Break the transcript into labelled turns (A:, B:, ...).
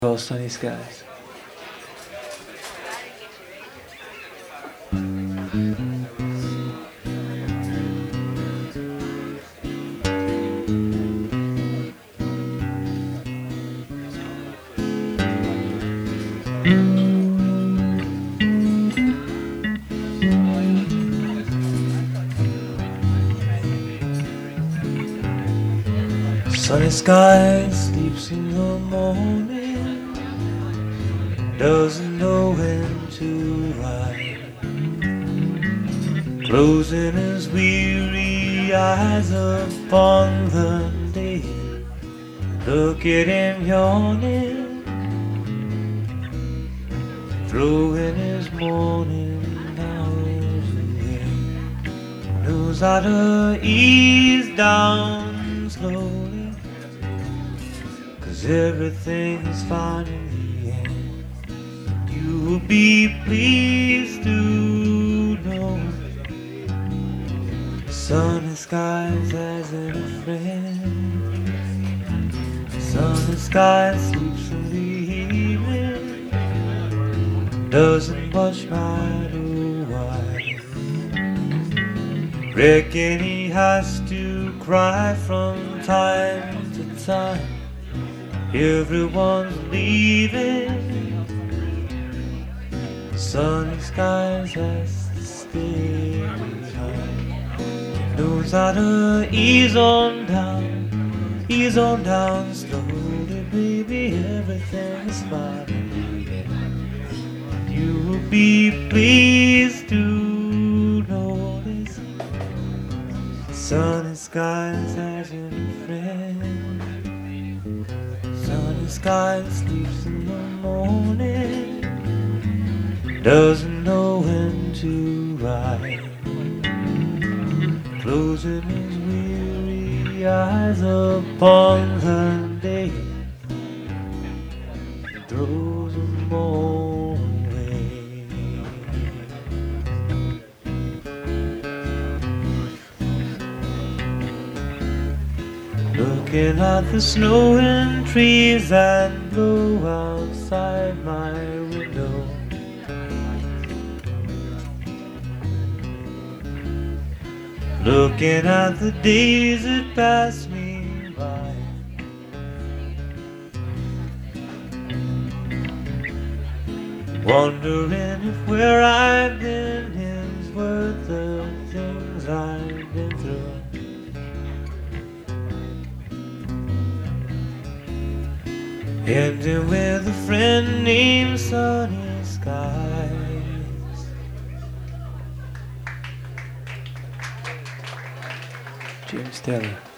A: All sunny skies. Sunny skies, sleeps in the morning, doesn't know when to ride, closing his weary eyes upon the day. Look at him yawning, throwing his morning hours away. Knows how to ease down slowly, 'cause everything is fine in the end. You will be pleased to know sunny skies hasn't a friend. Sunny skies sleeps in the evening, doesn't much matter why. Reckon he has to cry from time to time. Everyone's leaving, sunny skies has to stay behind. Knows how to ease on down slowly, baby, everything is fine. You will be pleased to notice sunny skies has a friend. Sunny sky sleeps in the morning, doesn't know when to ride, closing his weary eyes upon the day, throws them all away. Looking at the snow and trees that blow outside my window, looking at the days that pass me by, wondering if where I've been is worth the things I've been through. Ending with a friend named Sunny Skies. James Taylor.